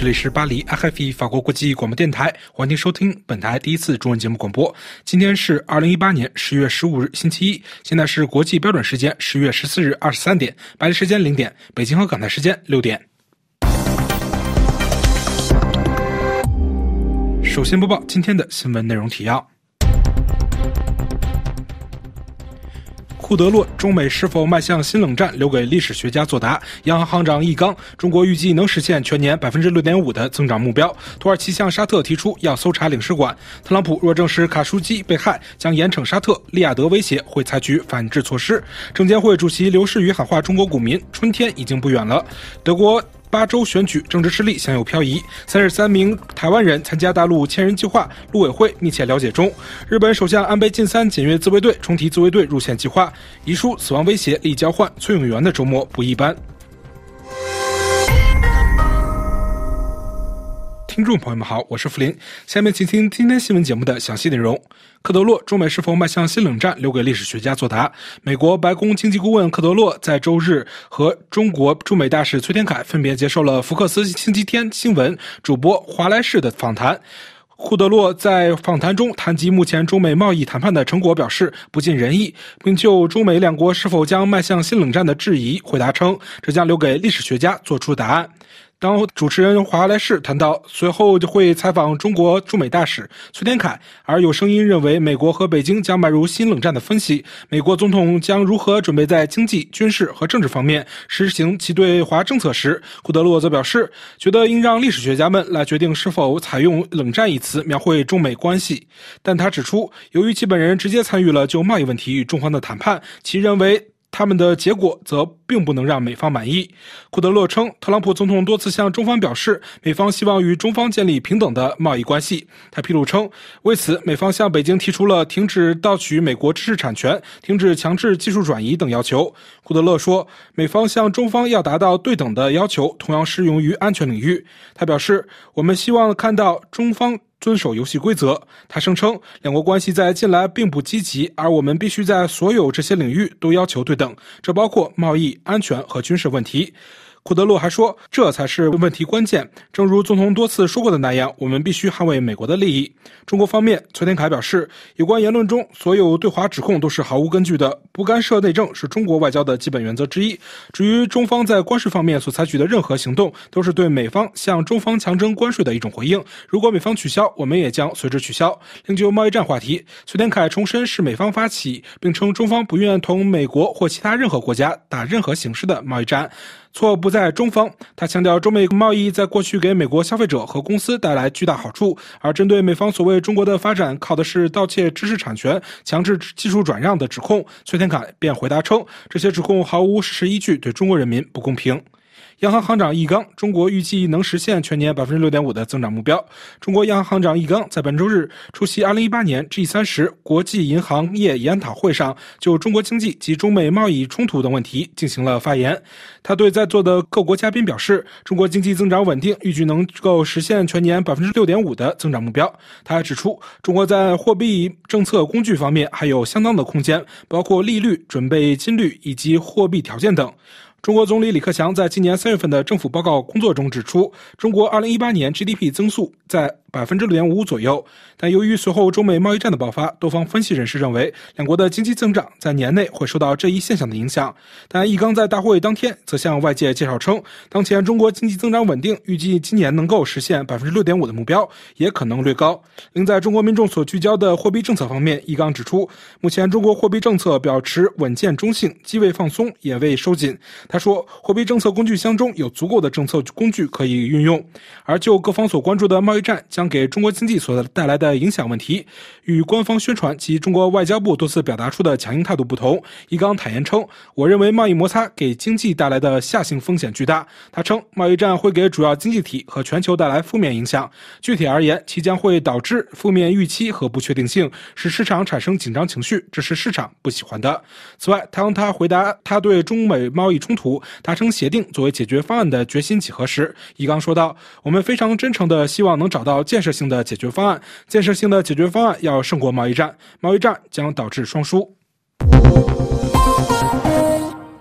这里是巴黎 RFI 法国国际广播电台，欢迎收听本台第一次中文节目广播。今天是2018年10月15日星期一，现在是国际标准时间10月14日23点，巴黎时间0点，北京和港台时间6点。首先播报今天的新闻内容提要。库德洛，中美是否迈向新冷战留给历史学家作答。央行行长易纲，中国预计能实现全年 6.5% 的增长目标。土耳其向沙特提出要搜查领事馆。特朗普若证实卡舒基被害，将严惩沙特。利雅得威胁会采取反制措施。证监会主席刘士余喊话中国股民，春天已经不远了。德国8州选举政治势力向右漂移，33名台湾人参加大陆千人计划，陆委会密切了解中。日本首相安倍晋三检阅自卫队，重提自卫队入线计划。遗书死亡威胁力交换，崔永元的周末不一般。听众朋友们好，我是福林，下面请听今天新闻节目的详细内容。科德洛，中美是否迈向新冷战留给历史学家作答。美国白宫经济顾问科德洛在周日和中国驻美大使崔天凯分别接受了福克斯星期天新闻主播华莱士的访谈。库德洛在访谈中谈及目前中美贸易谈判的成果，表示不尽人意，并就中美两国是否将迈向新冷战的质疑回答称，这将留给历史学家做出答案。当主持人华莱士谈到随后会采访中国驻美大使崔天凯，而有声音认为美国和北京将迈入新冷战的分析，美国总统将如何准备在经济、军事和政治方面实行其对华政策时，库德洛则表示，觉得应让历史学家们来决定是否采用冷战一词描绘中美关系。但他指出，由于其本人直接参与了就贸易问题与中方的谈判，其认为他们的结果则并不能让美方满意。库德洛称，特朗普总统多次向中方表示，美方希望与中方建立平等的贸易关系。他披露称，为此美方向北京提出了停止盗取美国知识产权、停止强制技术转移等要求。库德洛说，美方向中方要达到对等的要求，同样适用于安全领域。他表示，我们希望看到中方遵守游戏规则。他声称，两国关系在近来并不积极，而我们必须在所有这些领域都要求对等，这包括贸易、安全和军事问题。库德洛还说，这才是问题关键。正如总统多次说过的那样，我们必须捍卫美国的利益。中国方面，崔天凯表示，有关言论中所有对华指控都是毫无根据的，不干涉内政是中国外交的基本原则之一。至于中方在关税方面所采取的任何行动，都是对美方向中方强征关税的一种回应。如果美方取消，我们也将随之取消。另就贸易战话题，崔天凯重申是美方发起，并称中方不愿同美国或其他任何国家打任何形式的贸易战。错不在中方。他强调，中美贸易在过去给美国消费者和公司带来巨大好处，而针对美方所谓中国的发展靠的是盗窃知识产权、强制技术转让的指控，崔天凯便回答称，这些指控毫无事实依据，对中国人民不公平。央行行长易纲，中国预计能实现全年 6.5% 的增长目标。中国央行行长易纲在本周日出席2018年 G30 国际银行业研讨会上，就中国经济及中美贸易冲突等问题进行了发言。他对在座的各国嘉宾表示，中国经济增长稳定，预计能够实现全年 6.5% 的增长目标。他还指出，中国在货币政策工具方面还有相当的空间，包括利率、准备金率以及货币条件等。中国总理李克强在今年3月份的政府报告工作中指出，中国2018年 GDP 增速在 6.5% 左右，但由于随后中美贸易战的爆发，多方分析人士认为两国的经济增长在年内会受到这一现象的影响。但易纲在大会当天则向外界介绍称，当前中国经济增长稳定，预计今年能够实现 6.5% 的目标，也可能略高。另在中国民众所聚焦的货币政策方面，易纲指出，目前中国货币政策保持稳健中性，既未放松也未收紧。他说，货币政策工具箱中有足够的政策工具可以运用。而就各方所关注的贸易战将给中国经济所带来的影响问题，与官方宣传及中国外交部多次表达出的强硬态度不同，易纲坦言称，我认为贸易摩擦给经济带来的下行风险巨大。他称，贸易战会给主要经济体和全球带来负面影响，具体而言，其将会导致负面预期和不确定性，使市场产生紧张情绪，这是市场不喜欢的。此外，当他回答他对中美贸易冲突达成协定作为解决方案的决心几何时，易纲说道，我们非常真诚地希望能找到建设性的解决方案，建设性的解决方案要胜过贸易战，贸易战将导致双输。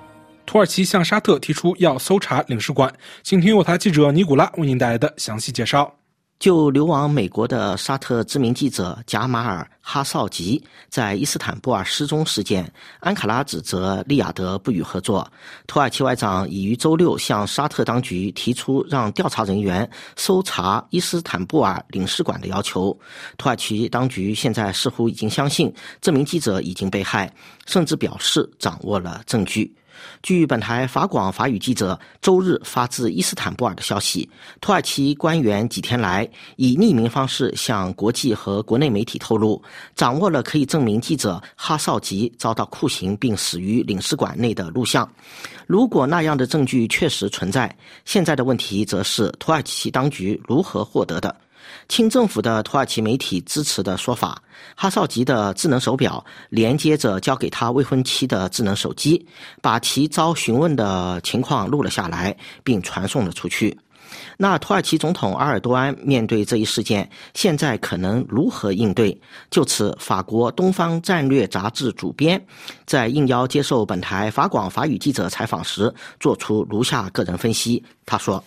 土耳其向沙特提出要搜查领事馆。请听有台记者尼古拉为您带来的详细介绍。 就流亡美国的沙特知名记者贾马尔·哈绍吉在伊斯坦布尔失踪事件，安卡拉指责利雅得不予合作。土耳其外长已于周六向沙特当局提出让调查人员搜查伊斯坦布尔领事馆的要求。土耳其当局现在似乎已经相信这名记者已经被害，甚至表示掌握了证据。据本台法广法语记者周日发自伊斯坦布尔的消息，土耳其官员几天来以匿名方式向国际和国内媒体透露，掌握了可以证明记者哈绍吉遭到酷刑并死于领事馆内的录像。如果那样的证据确实存在，现在的问题则是土耳其当局如何获得的。亲政府的土耳其媒体支持的说法，哈绍吉的智能手表连接着交给他未婚妻的智能手机，把其遭询问的情况录了下来，并传送了出去。那土耳其总统埃尔多安面对这一事件，现在可能如何应对？就此，法国《东方战略》杂志主编在应邀接受本台法广法语记者采访时，做出如下个人分析。他说：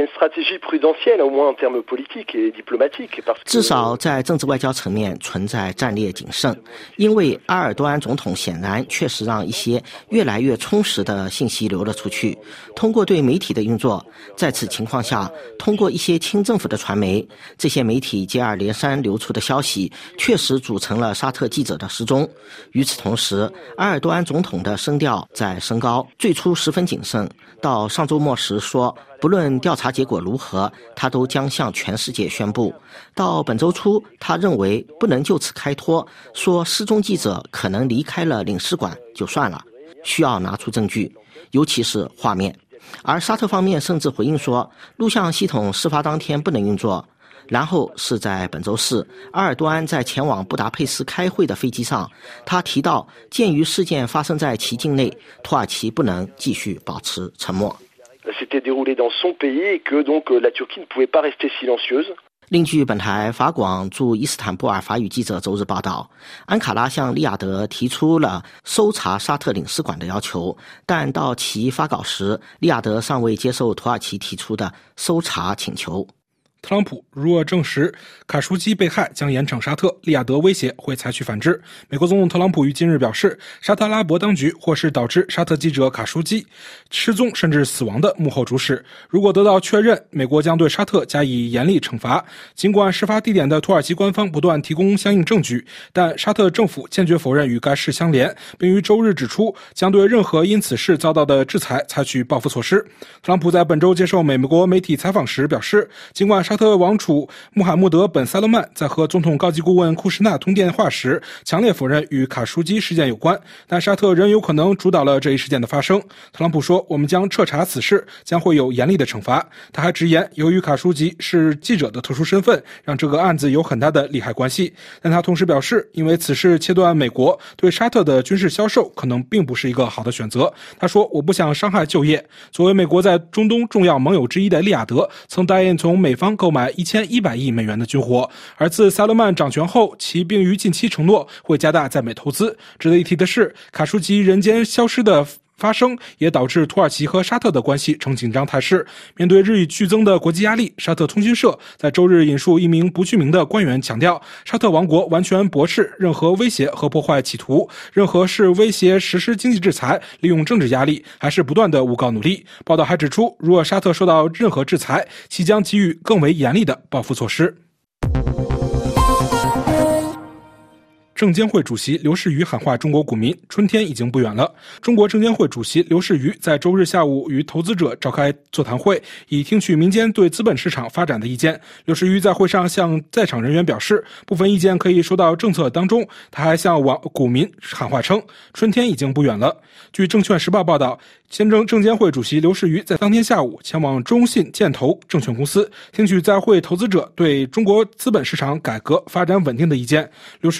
至少在政治外交层面存在战略谨慎，因为埃尔多安总统显然确实让一些越来越充实的信息流了出去。通过对媒体的运作，在此情况下，通过一些亲政府的传媒，这些媒体接二连三流出的消息确实组成了沙特记者的失踪。与此同时，埃尔多安总统的声调在升高，最初十分谨慎，到上周末时说不论调查结果如何，他都将向全世界宣布。到本周初，他认为不能就此开脱，说失踪记者可能离开了领事馆就算了，需要拿出证据，尤其是画面。而沙特方面甚至回应说，录像系统事发当天不能运作。然后是在本周四，埃尔多安在前往布达佩斯开会的飞机上，他提到，鉴于事件发生在其境内，土耳其不能继续保持沉默。另据本台法广驻伊斯坦布尔法语记者周日报道，安卡拉向利雅得提出了搜查沙特领事馆的要求，但到其发稿时，利雅得尚未接受土耳其提出的搜查请求。 特朗普若证实卡舒基被害，将严惩沙特，利雅得威胁会采取反制。美国总统特朗普于今日表示，沙特阿拉伯当局或是导致沙特记者卡舒基失踪甚至死亡的幕后主使。如果得到确认，美国将对沙特加以严厉惩罚。尽管事发地点的土耳其官方不断提供相应证据，但沙特政府坚决否认与该事相连，并于周日指出，将对任何因此事遭到的制裁采取报复措施。特朗普在本周接受美国媒体采访时表示，尽管沙特王储穆罕默德·本·萨勒曼在和总统高级顾问库什纳通电话时强烈否认与卡舒基事件有关，但沙特仍有可能主导了这一事件的发生。特朗普说，我们将彻查此事，将会有严厉的惩罚。他还直言，由于卡舒基是记者的特殊身份，让这个案子有很大的利害关系。但他同时表示，因为此事切断美国对沙特的军事销售，可能并不是一个好的选择。他说，我不想伤害就业。作为美国在中东重要盟友之一的利雅得，曾答应从美方购买1100亿美元的军火，而自萨勒曼掌权后，其并于近期承诺会加大在美投资。值得一提的是，卡舒基人间消失的发生也导致土耳其和沙特的关系呈紧张态势。面对日益剧增的国际压力，沙特通讯社在周日引述一名不具名的官员强调，沙特王国完全驳斥任何威胁和破坏企图，任何是威胁实施经济制裁、利用政治压力，还是不断的诬告努力。报道还指出，如果沙特受到任何制裁，其将给予更为严厉的报复措施。证监会主席刘士余喊话中国股民，春天已经不远了。中国证监会主席刘士余在周日下午与投资者召开座谈会，以听取民间对资本市场发展的意见。刘士余在会上向在场人员表示，部分意见可以说到政策当中。他还向股民喊话称，春天已经不远了。据证券时报报道，证监会主席刘士余在当天下午前往中信建投证券公司，听取在会投资者对中国资本市场改革发展稳定的意见。刘士余称，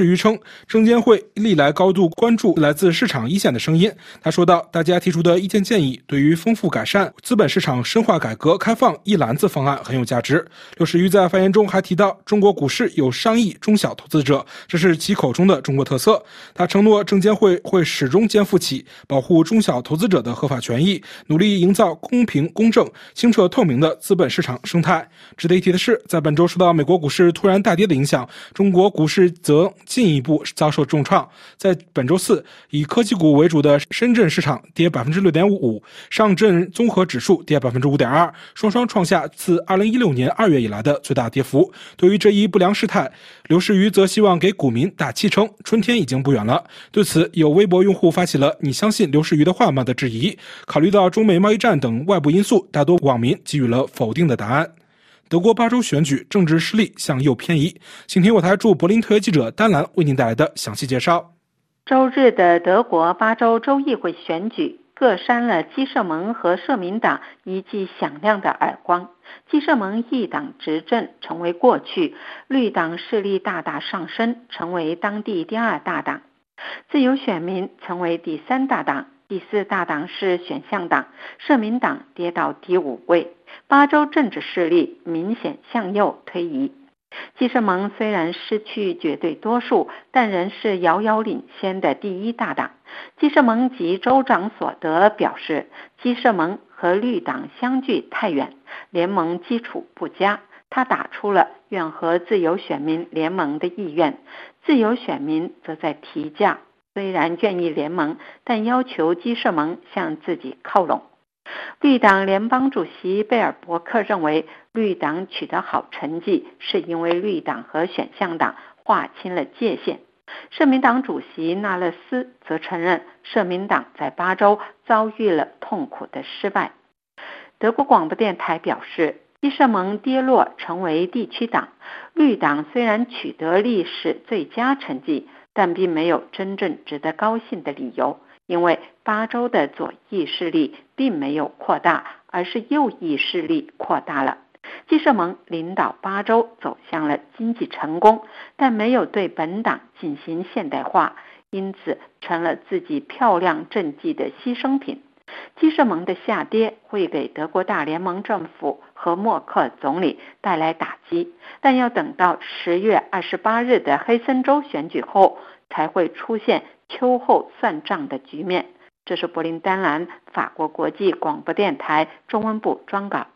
证监会历来高度关注来自市场一线的声音。他说道，大家提出的意见建议对于丰富改善资本市场深化改革开放一篮子方案很有价值。刘士余在发言中还提到，中国股市有上亿中小投资者，这是其口中的中国特色。他承诺证监会会始终肩负起保护中小投资者的合法权益，努力营造公平公正、清澈透明的资本市场生态。值得一提的是，在本周受到美国股市突然大跌的影响，中国股市则进一步遭受重创。在本周四，以科技股为主的深圳市场跌 6.55%， 上证综合指数跌 5.2%， 双双创下自2016年2月以来的最大跌幅。对于这一不良事态，刘士余则希望给股民打气，称春天已经不远了。对此，有微博用户发起了“你相信刘士余的话吗”的质疑。考虑到中美贸易战等外部因素，大多网民给予了否定的答案。德国巴州选举政治失利向右偏移，请听我台驻柏林特约记者丹兰为您带来的详细介绍。 周日的德国巴州州议会选举各扇了基社盟和社民党一记响亮的耳光。基社盟一党执政成为过去，绿党势力大大上升，成为当地第二大党，自由选民成为第三大党，第四大党是选项党，社民党跌到第5位。巴州政治势力明显向右推移。基社盟虽然失去绝对多数，但仍是遥遥领先的第一大党。基社盟及州长索德表示，基社盟和绿党相距太远，联盟基础不佳。他打出了愿和自由选民联盟的意愿，自由选民则在提价，虽然愿意联盟，但要求基社盟向自己靠拢。绿党联邦主席贝尔伯克认为，绿党取得好成绩是因为绿党和选项党划清了界限。社民党主席纳勒斯则承认，社民党在巴州遭遇了痛苦的失败。德国广播电台表示，基社盟跌落成为地区党，绿党虽然取得历史最佳成绩，但并没有真正值得高兴的理由，因为巴州的左翼势力并没有扩大，而是右翼势力扩大了。基社盟领导巴州走向了经济成功，但没有对本党进行现代化，因此成了自己漂亮政绩的牺牲品。基社盟的下跌会给德国大联盟政府和默克总理带来打击，但要等到10月28日的黑森州选举后，才会出现秋后算账的局面。这是柏林丹兰法国国际广播电台中文部专稿。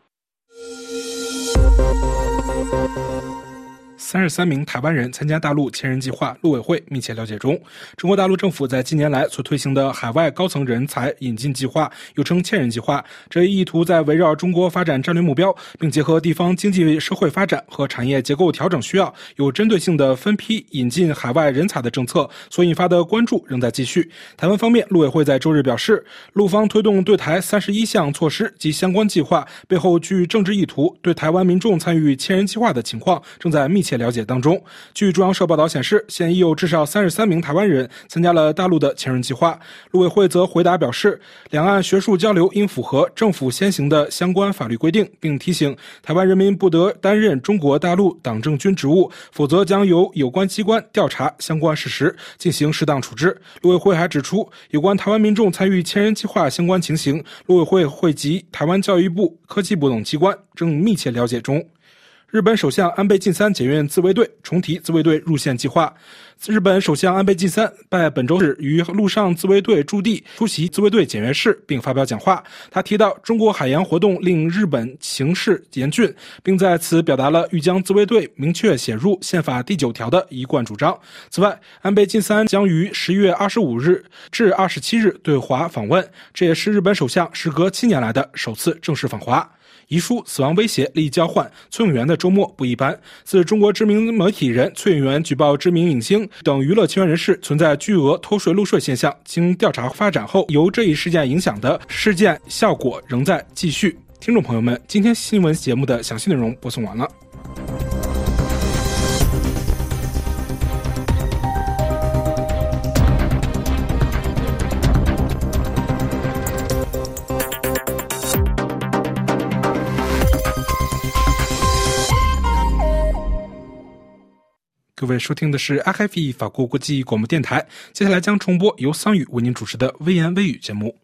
33名台湾人参加大陆千人计划，陆委会密切了解中。中国大陆政府在近年来所推行的海外高层人才引进计划，又称千人计划，这一意图在围绕中国发展战略目标，并结合地方经济社会发展和产业结构调整需要，有针对性的分批引进海外人才的政策所引发的关注仍在继续。台湾方面，陆委会在周日表示，陆方推动对台31项措施及相关计划背后具政治意图，对台湾民众参与千人计划的情况正在密切了解当中。据中央社报道显示，现已有至少33名台湾人参加了大陆的千人计划。陆委会则回答表示，两岸学术交流应符合政府先行的相关法律规定，并提醒台湾人民不得担任中国大陆党政军职务，否则将由有关机关调查相关事实，进行适当处置。陆委会还指出，有关台湾民众参与千人计划相关情形，陆委会会及台湾教育部、科技部等机关正密切了解中。日本首相安倍晋三检阅自卫队，重提自卫队入线计划。日本首相安倍晋三在本周日于陆上自卫队驻地出席自卫队检阅式并发表讲话。他提到，中国海洋活动令日本形势严峻，并在此表达了欲将自卫队明确写入宪法第9条的一贯主张。此外，安倍晋三将于10月25日至27日对华访问，这也是日本首相时隔7年来的首次正式访华。遗书、死亡威胁、利益交换，崔永元的周末不一般。自中国知名媒体人崔永元举报知名影星等娱乐圈人士存在巨额偷税漏税现象，经调查发展后，由这一事件影响的事件效果仍在继续。听众朋友们，今天新闻节目的详细内容播送完了。各各位收听的是 RFI 法国国际广播电台，接下来将重播由桑宇为您主持的微言微语节目。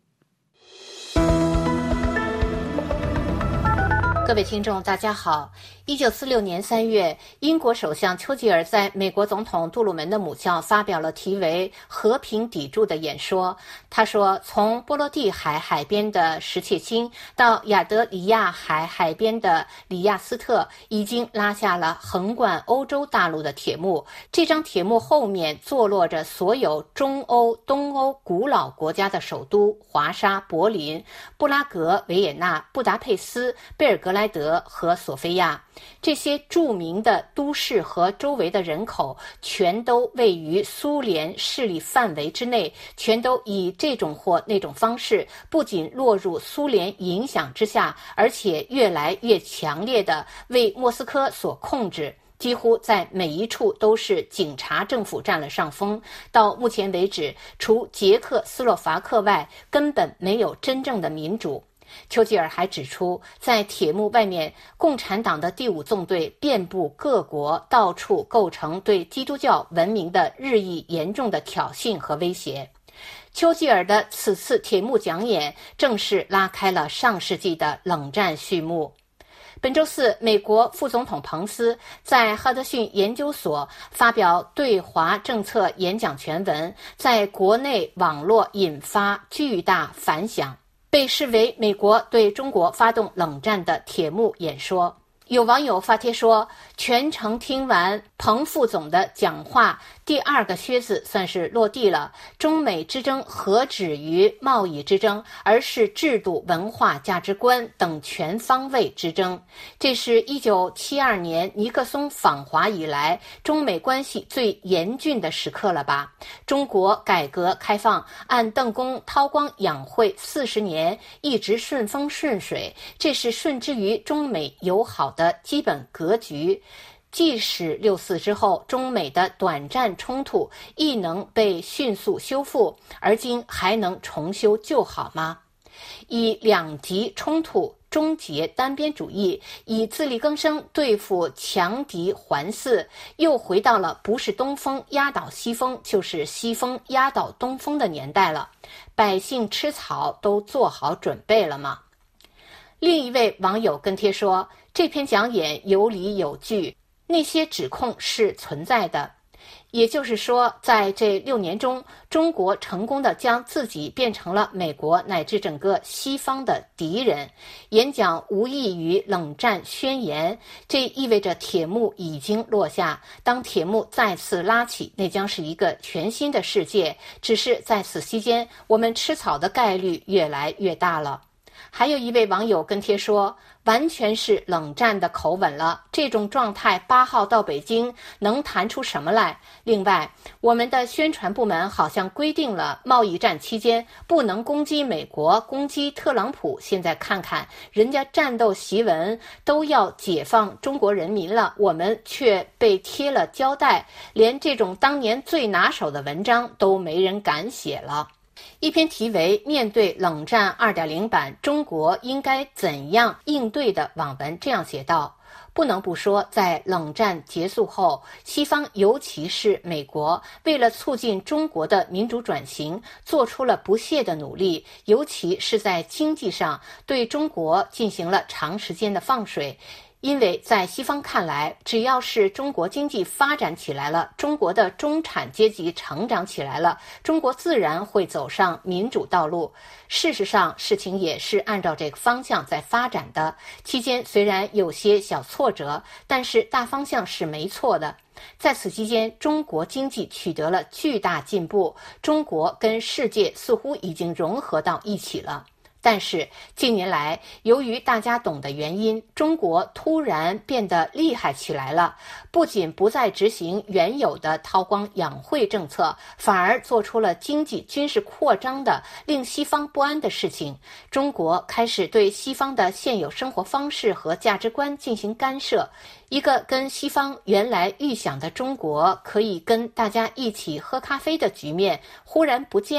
各位听众大家好。1946年3月，英国首相丘吉尔在美国总统杜鲁门的母校发表了题为和平砥柱的演说。他说，从波罗的海海边的什切钦到亚得里亚海海边的里亚斯特，已经拉下了横贯欧洲大陆的铁幕。这张铁幕后面坐落着所有中欧、东欧古老国家的首都，华沙、柏林、布拉格、维也纳、布达佩斯、贝尔格莱德和索菲亚。这些著名的都市和周围的人口全都位于苏联势力范围之内，全都以这种或那种方式不仅落入苏联影响之下，而且越来越强烈地为莫斯科所控制。几乎在每一处都是警察政府占了上风。到目前为止，除捷克斯洛伐克外，根本没有真正的民主。丘吉尔还指出，在铁幕外面，共产党的第5纵队遍布各国，到处构成对基督教文明的日益严重的挑衅和威胁。丘吉尔的此次铁幕讲演正式拉开了上世纪的冷战序幕。本周四，美国副总统彭斯在哈德逊研究所发表对华政策演讲全文，在国内网络引发巨大反响，被视为美国对中国发动冷战的铁幕演说。有网友发帖说，全程听完彭副总的讲话，第2个靴子算是落地了。中美之争何止于贸易之争，而是制度、文化、价值观等全方位之争。这是1972年尼克松访华以来中美关系最严峻的时刻了吧？中国改革开放按邓公韬光养晦40年一直顺风顺水，这是顺之于中美友好的基本格局。即使6·4之后，中美的短暂冲突亦能被迅速修复，而今还能重修旧好吗？以两极冲突终结单边主义，以自力更生对付强敌环伺，又回到了不是东风压倒西风，就是西风压倒东风的年代了。百姓吃草都做好准备了吗？另一位网友跟帖说，这篇讲演有理有据，那些指控是存在的。也就是说，在这6年中，中国成功地将自己变成了美国乃至整个西方的敌人。演讲无异于冷战宣言，这意味着铁幕已经落下。当铁幕再次拉起，那将是一个全新的世界。只是在此期间，我们吃草的概率越来越大了。还有一位网友跟帖说，完全是冷战的口吻了，这种状态8号到北京能谈出什么来？另外，我们的宣传部门好像规定了贸易战期间不能攻击美国，攻击特朗普。现在看看人家战斗檄文都要解放中国人民了，我们却被贴了胶带，连这种当年最拿手的文章都没人敢写了。一篇题为《面对冷战 2.0 版，中国应该怎样应对》的网文这样写道，不能不说，在冷战结束后，西方尤其是美国，为了促进中国的民主转型，做出了不懈的努力，尤其是在经济上对中国进行了长时间的放水。因为在西方看来，只要是中国经济发展起来了，中国的中产阶级成长起来了，中国自然会走上民主道路。事实上，事情也是按照这个方向在发展的。期间虽然有些小挫折，但是大方向是没错的。在此期间，中国经济取得了巨大进步，中国跟世界似乎已经融合到一起了。但是近年来，由于大家懂的原因，中国突然变得厉害起来了，不仅不再执行原有的韬光养晦政策，反而做出了经济军事扩张的令西方不安的事情。中国开始对西方的现有生活方式和价值观进行干涉，一个跟西方原来预想的中国可以跟大家一起喝咖啡的局面忽然不见了。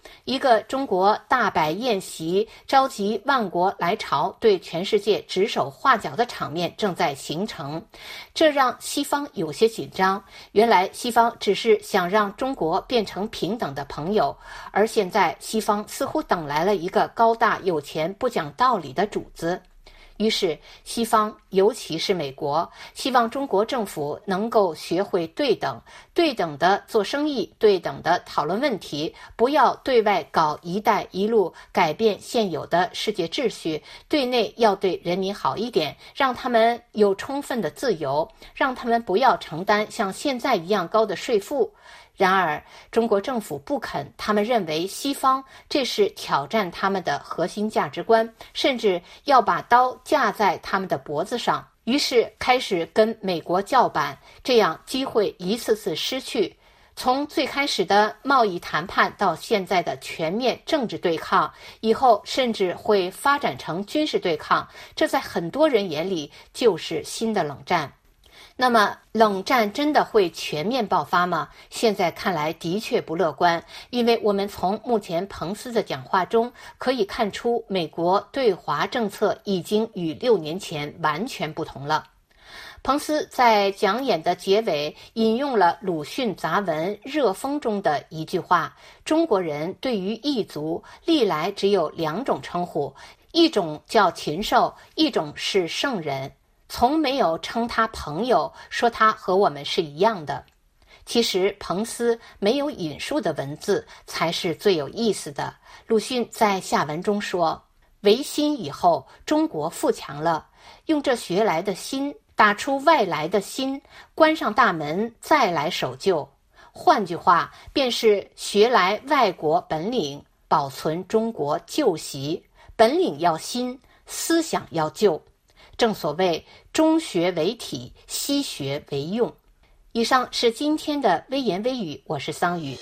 一个中国大摆宴席，召集万国来朝，对全世界指手画脚的场面正在形成，这让西方有些紧张。原来西方只是想让中国变成平等的朋友，而现在西方似乎等来了一个高大有钱不讲道理的主子。于是西方，尤其是美国，希望中国政府能够学会对等的做生意，对等的讨论问题，不要对外搞一带一路，改变现有的世界秩序，对内要对人民好一点，让他们有充分的自由，让他们不要承担像现在一样高的税负。然而中国政府不肯，他们认为西方这是挑战他们的核心价值观，甚至要把刀架在他们的脖子上，于是开始跟美国叫板，这样机会一次次失去。从最开始的贸易谈判到现在的全面政治对抗，以后甚至会发展成军事对抗，这在很多人眼里就是新的冷战。那么冷战真的会全面爆发吗？现在看来的确不乐观，因为我们从目前彭斯的讲话中可以看出，美国对华政策已经与6年前完全不同了。彭斯在讲演的结尾引用了鲁迅杂文《热风》中的一句话：中国人对于异族历来只有2种称呼，一种叫禽兽，一种是圣人，从没有称他朋友，说他和我们是一样的。其实彭斯没有引述的文字才是最有意思的。鲁迅在下文中说，维新以后中国富强了，用这学来的新打出外来的新，关上大门再来守旧。换句话，便是学来外国本领，保存中国旧习。本领要新，思想要旧。正所谓中学为体，西学为用。以上是今天的微言微语，我是桑宇。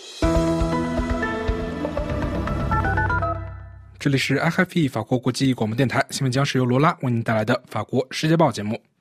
这里是 RFI 法国国际广播电台，新闻将是由罗拉为您带来的法国世界报节目。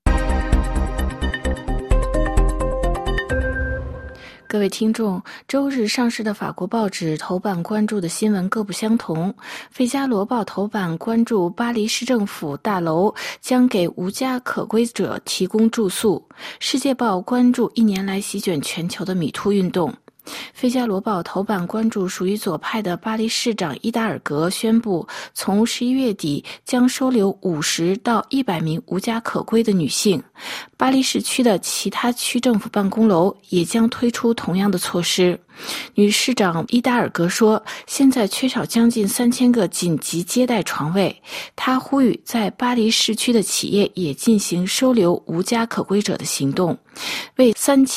各位听众，周日上市的法国报纸头版关注的新闻各不相同。《费加罗报》头版关注巴黎市政府大楼将给无家可归者提供住宿，《世界报》关注1年来席卷全球的米兔运动。《费加罗报》头版关注属于左派的巴黎市长伊达尔格宣布，从11月底将收留50到100名无家可归的女性。巴黎市区的其他区政府办公楼也将推出同样的措施。女市长伊达尔格说，现在缺少将近3000个紧急接待床位。她呼吁在巴黎市区的企业也进行收留无家可归者的行动，为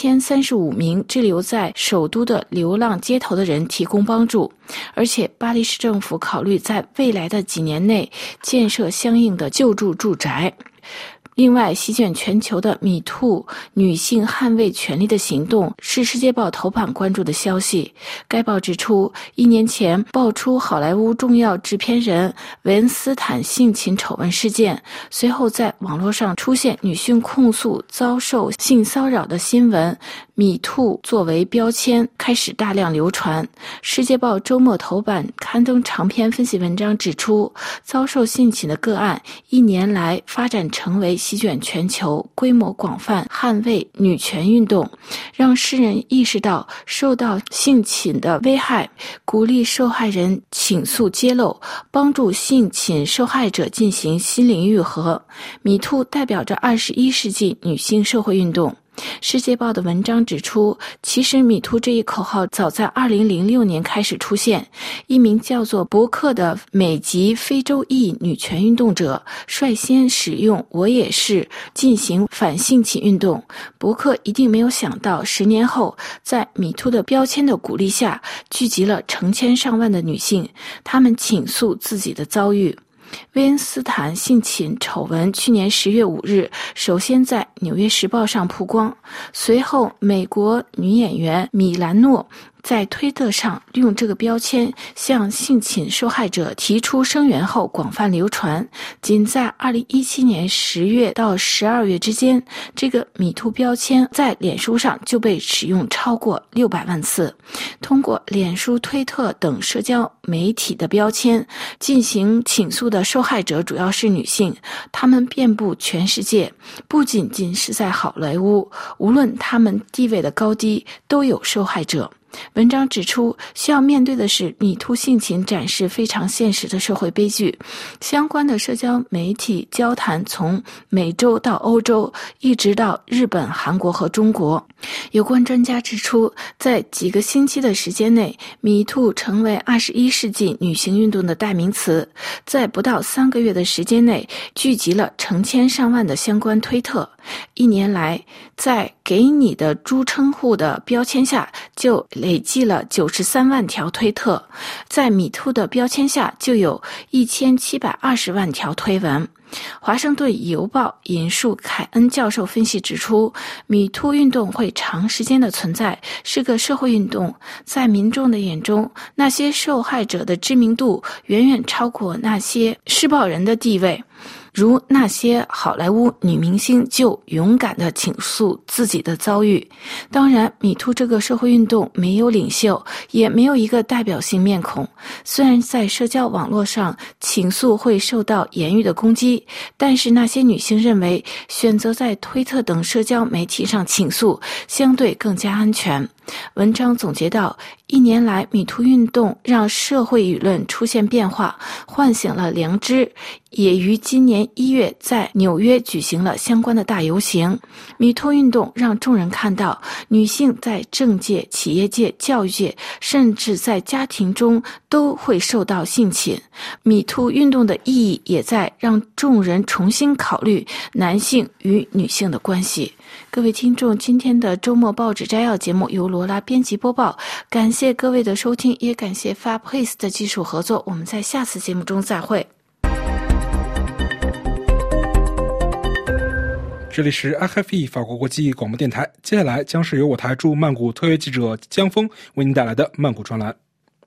3035名滞留在首都的流浪街头的人提供帮助。而且巴黎市政府考虑在未来的几年内建设相应的救助住宅。另外，席卷全球的米兔女性捍卫权利的行动是《世界报》头版关注的消息。该报指出，1年前爆出好莱坞重要制片人韦恩斯坦性侵丑闻事件，随后在网络上出现女性控诉遭受性骚扰的新闻，米兔作为标签开始大量流传。《世界报》周末头版刊登长篇分析文章指出，遭受性侵的个案1年来发展成为席卷全球、规模广泛捍卫女权运动，让世人意识到受到性侵的危害，鼓励受害人倾诉揭露，帮助性侵受害者进行心灵愈合。米兔代表着21世纪女性社会运动。世界报的文章指出，其实米兔这一口号早在2006年开始出现。一名叫做伯克的美籍非洲裔女权运动者率先使用我也是进行反性侵运动。伯克一定没有想到10年后，在米兔的标签的鼓励下，聚集了成千上万的女性，她们倾诉自己的遭遇。韦恩斯坦性侵丑闻去年10月5日首先在《纽约时报》上曝光，随后美国女演员米兰诺在推特上利用这个标签向性侵受害者提出声援后广泛流传。仅在2017年10月到12月之间，这个米兔标签在脸书上就被使用超过600万次。通过脸书、推特等社交媒体的标签进行倾诉的受害者主要是女性，她们遍布全世界，不仅仅是在好莱坞，无论她们地位的高低，都有受害者。文章指出，需要面对的是米兔性侵展示非常现实的社会悲剧。相关的社交媒体交谈从美洲到欧洲，一直到日本、韩国和中国。有关专家指出，在几个星期的时间内，米兔成为21世纪女性运动的代名词。在不到3个月的时间内，聚集了成千上万的相关推特。1年来，在给你的猪称呼的标签下就累计了93万条推特，在米兔的标签下就有1720万条推文。华盛顿邮报引述凯恩教授分析指出，米兔运动会长时间的存在，是个社会运动。在民众的眼中，那些受害者的知名度远远超过那些施暴人的地位。如那些好莱坞女明星就勇敢地倾诉自己的遭遇。当然，米兔这个社会运动没有领袖，也没有一个代表性面孔。虽然在社交网络上倾诉会受到言语的攻击，但是那些女性认为选择在推特等社交媒体上倾诉相对更加安全。文章总结到，1年来米兔运动让社会舆论出现变化，唤醒了良知，也于今年1月在纽约举行了相关的大游行。米兔运动让众人看到，女性在政界、企业界、教育界，甚至在家庭中都会受到性侵。米兔运动的意义也在让众人重新考虑男性与女性的关系。各位听众，今天的周末报纸摘要节目由罗拉编辑播报，感谢各位的收听，也感谢 Fabris 的技术合作。我们在下次节目中再会。 这里是 RFE 法国国际广播电台，接下来将是由我台驻曼谷特约记者江峰为您带来的曼谷专栏。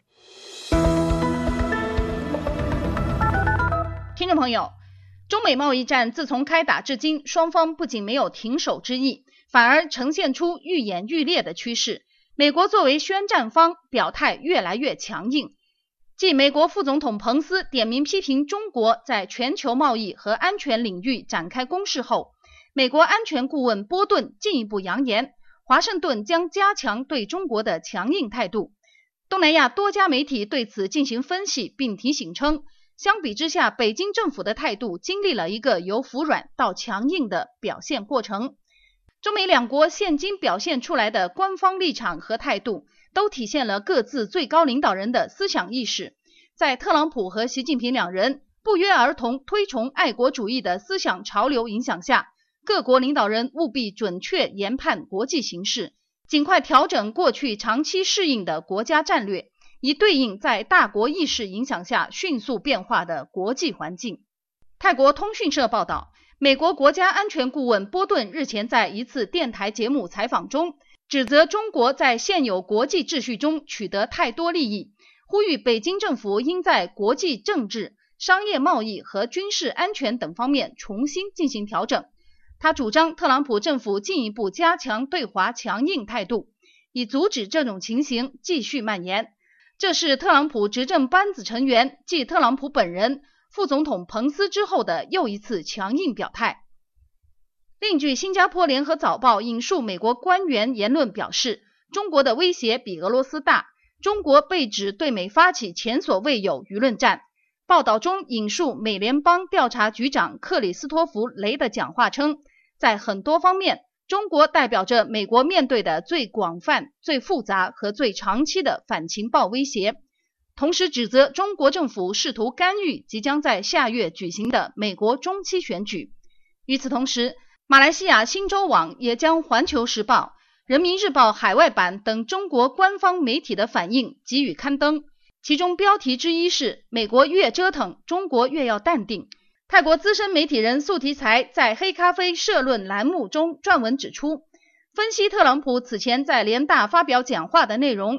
听众朋友，中美贸易战自从开打至今，双方不仅没有停手之意，反而呈现出愈演愈烈的趋势。美国作为宣战方，表态越来越强硬。继美国副总统彭斯点名批评中国在全球贸易和安全领域展开攻势后，美国安全顾问波顿进一步扬言，华盛顿将加强对中国的强硬态度。东南亚多家媒体对此进行分析，并提醒称，相比之下，北京政府的态度经历了一个由服软到强硬的表现过程。中美两国现今表现出来的官方立场和态度，都体现了各自最高领导人的思想意识。在特朗普和习近平两人不约而同推崇爱国主义的思想潮流影响下，各国领导人务必准确研判国际形势，尽快调整过去长期适应的国家战略，以对应在大国意识影响下迅速变化的国际环境。泰国通讯社报道，美国国家安全顾问波顿日前在一次电台节目采访中，指责中国在现有国际秩序中取得太多利益，呼吁北京政府应在国际政治、商业贸易和军事安全等方面重新进行调整。他主张特朗普政府进一步加强对华强硬态度，以阻止这种情形继续蔓延。这是特朗普执政班子成员继特朗普本人、副总统彭斯之后的又一次强硬表态。另据新加坡联合早报引述美国官员言论表示，中国的威胁比俄罗斯大，中国被指对美发起前所未有舆论战。报道中引述美联邦调查局长克里斯托弗·雷的讲话称，在很多方面，中国代表着美国面对的最广泛、最复杂和最长期的反情报威胁，同时指责中国政府试图干预即将在下月举行的美国中期选举。与此同时，马来西亚新洲网也将《环球时报》、《人民日报》海外版等中国官方媒体的反应给予刊登，其中标题之一是“美国越折腾，中国越要淡定”。泰国资深媒体人素题才在黑咖啡社论栏目中撰文指出，分析特朗普此前在联大发表讲话的内容，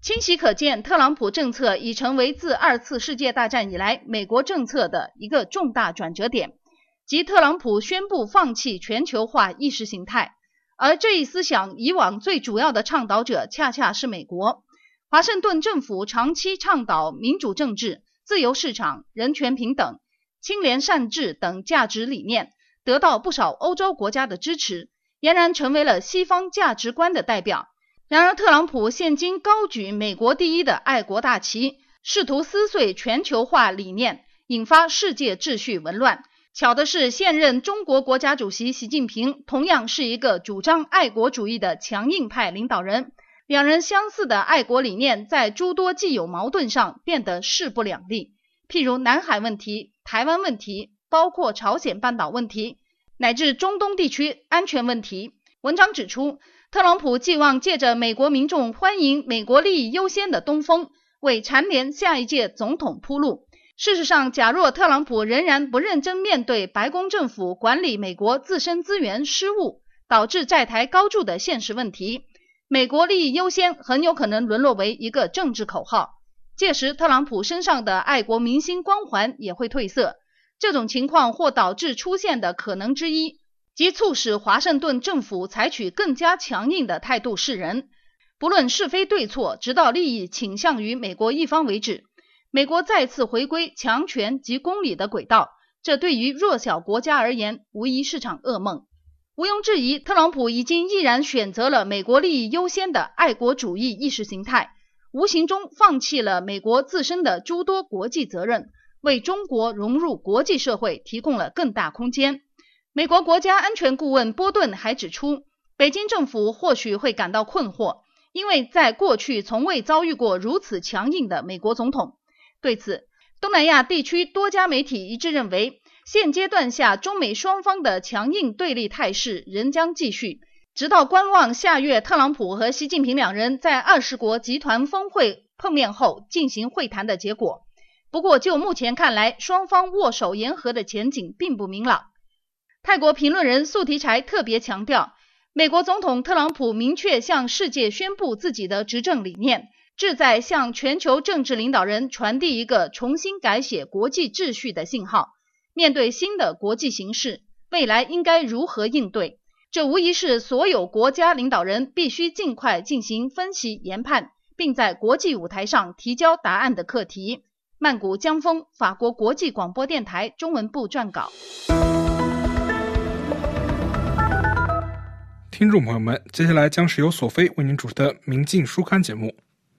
清晰可见，特朗普政策已成为自2次世界大战以来美国政策的一个重大转折点，即特朗普宣布放弃全球化意识形态，而这一思想以往最主要的倡导者恰恰是美国。华盛顿政府长期倡导民主政治、自由市场、人权平等、清廉善治等价值理念，得到不少欧洲国家的支持，俨然成为了西方价值观的代表。然而特朗普现今高举美国第一的爱国大旗，试图撕碎全球化理念，引发世界秩序紊乱。巧的是，现任中国国家主席习近平同样是一个主张爱国主义的强硬派领导人，两人相似的爱国理念在诸多既有矛盾上变得势不两立，譬如南海问题、台湾问题，包括朝鲜半岛问题，乃至中东地区安全问题。文章指出，特朗普寄望借着美国民众欢迎美国利益优先的东风，为蝉联下一届总统铺路。事实上，假若特朗普仍然不认真面对白宫政府管理美国自身资源失误，导致债台高筑的现实问题，美国利益优先很有可能沦落为一个政治口号。届时，特朗普身上的爱国明星光环也会褪色。这种情况或导致出现的可能之一，即促使华盛顿政府采取更加强硬的态度示人，不论是非对错，直到利益倾向于美国一方为止。美国再次回归强权及公理的轨道，这对于弱小国家而言无疑是场噩梦。毋庸置疑，特朗普已经毅然选择了美国利益优先的爱国主义意识形态，无形中放弃了美国自身的诸多国际责任，为中国融入国际社会提供了更大空间。美国国家安全顾问波顿还指出，北京政府或许会感到困惑，因为在过去从未遭遇过如此强硬的美国总统。对此，东南亚地区多家媒体一致认为，现阶段下中美双方的强硬对立态势仍将继续，直到观望下月特朗普和习近平两人在20国集团峰会碰面后进行会谈的结果。不过就目前看来，双方握手言和的前景并不明朗。泰国评论人素提柴特别强调，美国总统特朗普明确向世界宣布自己的执政理念，志在向全球政治领导人传递一个重新改写国际秩序的信号。面对新的国际形势，未来应该如何应对？这无疑是所有国家领导人必须尽快进行分析研判，并在国际舞台上提交答案的课题。曼谷江峰，法国国际广播电台中文部撰稿。 听众朋友们，接下来将是由索菲为您主持的《明镜书刊》节目。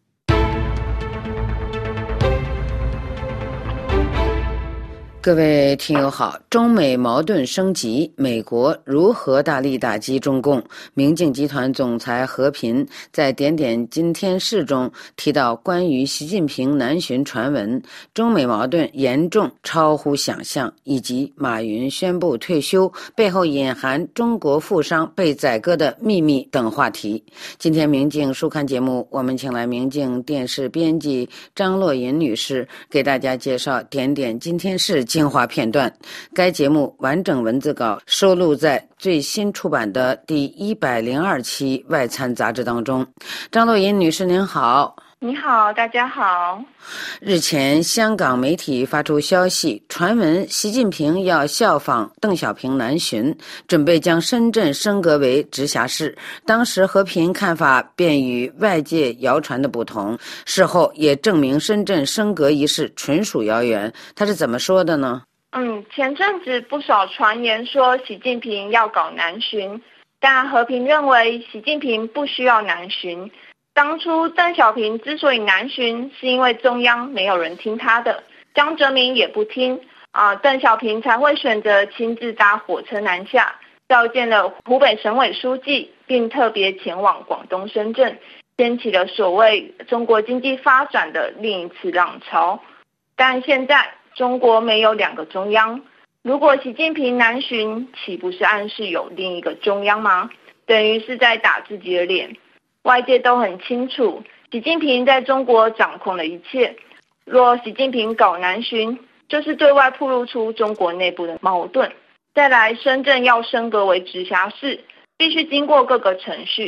各位听友好，中美矛盾升级，美国如何大力打击中共？明镜集团总裁何频在点点今天事中提到，关于习近平南巡传闻，中美矛盾严重超乎想象，以及马云宣布退休背后隐含中国富商被宰割的秘密等话题。今天明镜书刊节目，我们请来明镜电视编辑张洛银女士给大家介绍点点今天事精华片段。该节目完整文字稿收录在最新出版的第102期外参杂志当中。张洛银女士您好。 你好，大家好。 日前，香港媒体发出消息，传闻习近平要效仿邓小平南巡，准备将深圳升格为直辖市。当时何频看法便与外界谣传的不同，事后也证明深圳升格一事纯属谣言。他是怎么说的呢？ 前阵子不少传言说习近平要搞南巡，但何频认为习近平不需要南巡。当初邓小平之所以南巡，是因为中央没有人听他的，江泽民也不听邓小平才会选择亲自搭火车南下，召见了湖北省委书记，并特别前往广东深圳，掀起了所谓中国经济发展的另一次浪潮。但现在中国没有两个中央，如果习近平南巡，岂不是暗示有另一个中央吗？等于是在打自己的脸。外界都很清楚，习近平在中国掌控了一切。若习近平搞南巡，就是对外暴露出中国内部的矛盾。再来，深圳要升格为直辖市，必须经过各个程序，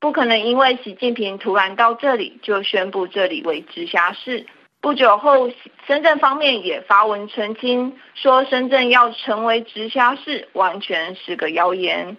不可能因为习近平突然到这里就宣布这里为直辖市。不久后，深圳方面也发文澄清，说深圳要成为直辖市完全是个谣言。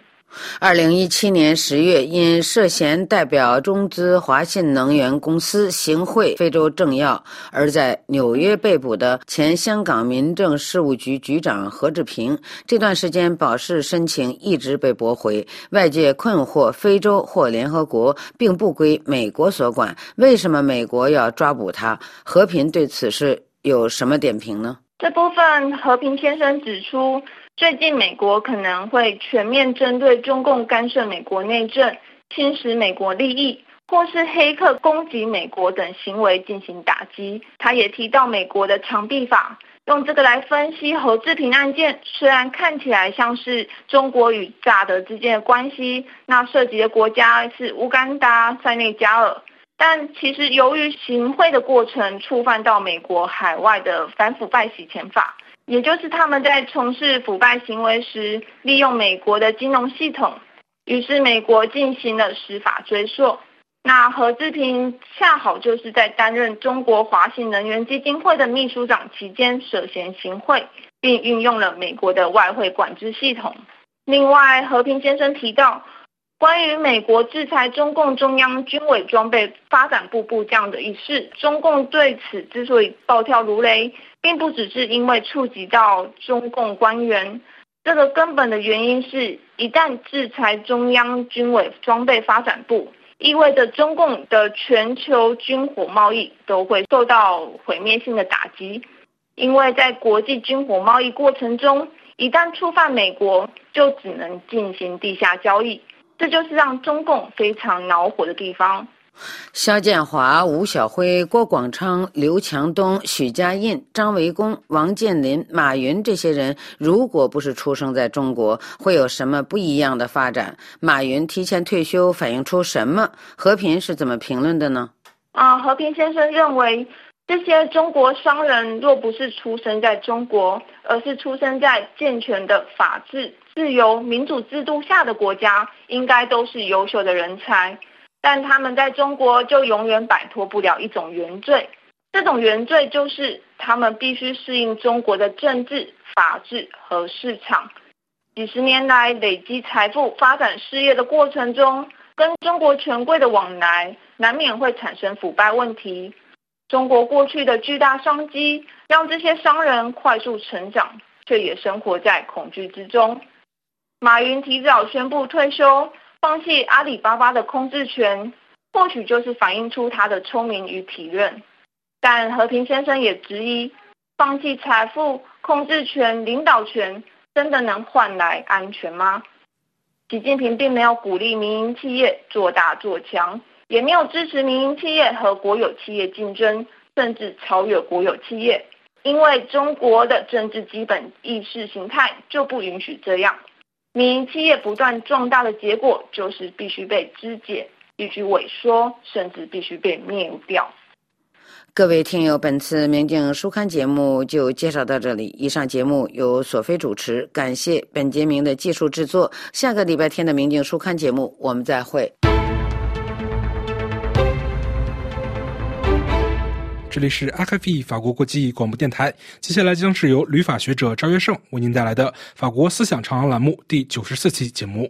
2017年10月，因涉嫌代表中资华信能源公司行贿非洲政要，而在纽约被捕的前香港民政事务局局长何志平，这段时间保释申请一直被驳回。外界困惑，非洲或联合国并不归美国所管，为什么美国要抓捕他？和平对此事有什么点评呢？ 这部分和平先生指出，最近美国可能会全面针对中共干涉美国内政、侵蚀美国利益，或是黑客攻击美国等行为进行打击。他也提到美国的长臂法，用这个来分析何志平案件，虽然看起来像是中国与乍得之间的关系，那涉及的国家是乌干达、塞内加尔，但其实由于行贿的过程触犯到美国海外的反腐败洗钱法，也就是他们在从事腐败行为时利用美国的金融系统，于是美国进行了司法追溯。那何志平恰好就是在担任中国华信能源基金会的秘书长期间涉嫌行贿，并运用了美国的外汇管制系统。另外，和平先生提到，关于美国制裁中共中央军委装备发展部部将的一事，中共对此之所以暴跳如雷，并不只是因为触及到中共官员，这个根本的原因是，一旦制裁中央军委装备发展部，意味着中共的全球军火贸易都会受到毁灭性的打击。因为在国际军火贸易过程中，一旦触犯美国，就只能进行地下交易，这就是让中共非常恼火的地方。 肖建华、吴晓辉、郭广昌、刘强东、许家印、张维公、王健林、马云这些人，如果不是出生在中国，会有什么不一样的发展？马云提前退休反映出什么？和平是怎么评论的呢？ 和平先生认为，这些中国商人若不是出生在中国，而是出生在健全的法治、自由、民主制度下的国家，应该都是优秀的人才。但他们在中国就永远摆脱不了一种原罪，这种原罪就是他们必须适应中国的政治、法治和市场。几十年来累积财富、发展事业的过程中，跟中国权贵的往来难免会产生腐败问题。中国过去的巨大商机让这些商人快速成长，却也生活在恐惧之中。马云提早宣布退休，放弃阿里巴巴的控制权，或许就是反映出他的聪明与体认。但和平先生也质疑，放弃财富、控制权、领导权，真的能换来安全吗？习近平并没有鼓励民营企业做大做强，也没有支持民营企业和国有企业竞争，甚至超越国有企业，因为中国的政治基本意识形态就不允许这样。民营企业不断壮大的结果，就是必须被肢解，必须萎缩，甚至必须被灭掉。 各位听友，本次明镜书刊节目就介绍到这里。以上节目由索菲主持，感谢本节目的技术制作。下个礼拜天的明镜书刊节目，我们再会。 这里是 RFI 法国国际广播电台，接下来将是由旅法学者赵月胜为您带来的法国思想长廊栏目第94期节目。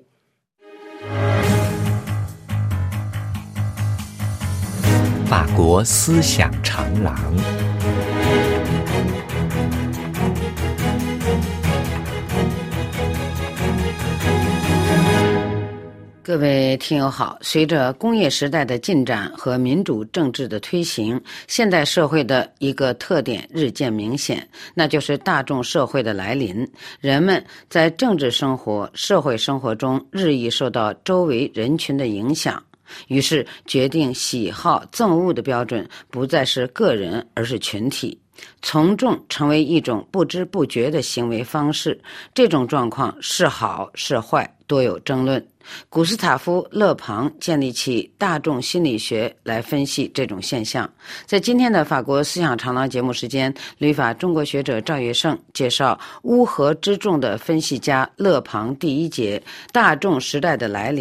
法国思想长廊， 各位听友好，随着工业时代的进展和民主政治的推行，现代社会的一个特点日渐明显，那就是大众社会的来临。人们在政治生活、社会生活中日益受到周围人群的影响，于是决定喜好憎恶的标准不再是个人，而是群体。从众成为一种不知不觉的行为方式，这种状况是好是坏多有争论。古斯塔夫·勒庞建立起大众心理学来分析这种现象。在今天的法国思想长廊节目时间，旅法中国学者赵月胜介绍乌合之众的分析家勒庞第一节大众时代的来临。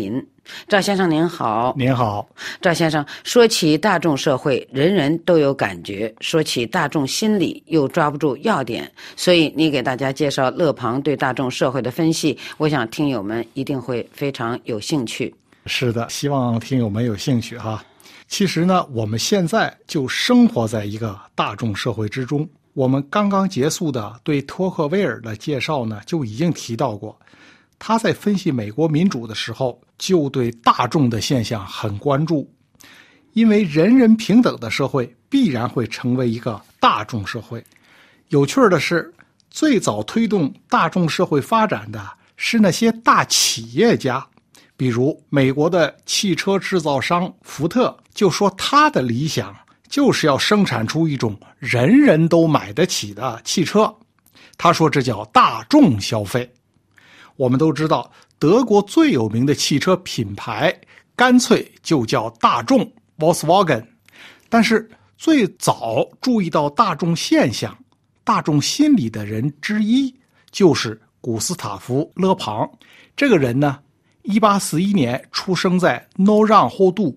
赵先生您好。 您好。 赵先生，说起大众社会，人人都有感觉，说起大众心理又抓不住要点，所以你给大家介绍勒庞对大众社会的分析，我想听友们一定会非常有兴趣。 是的，希望听友们有兴趣哈。其实呢，我们现在就生活在一个大众社会之中。我们刚刚结束的对托克维尔的介绍呢，就已经提到过，他在分析美国民主的时候，就对大众的现象很关注，因为人人平等的社会必然会成为一个大众社会。有趣的是，最早推动大众社会发展的是那些大企业家，比如美国的汽车制造商福特，就说他的理想就是要生产出一种人人都买得起的汽车，他说这叫大众消费。我们都知道，德国最有名的汽车品牌干脆就叫大众 Volkswagen。 但是最早注意到大众现象、大众心理的人之一就是古斯塔夫·勒庞。这个人呢，1841年出生在诺让后杜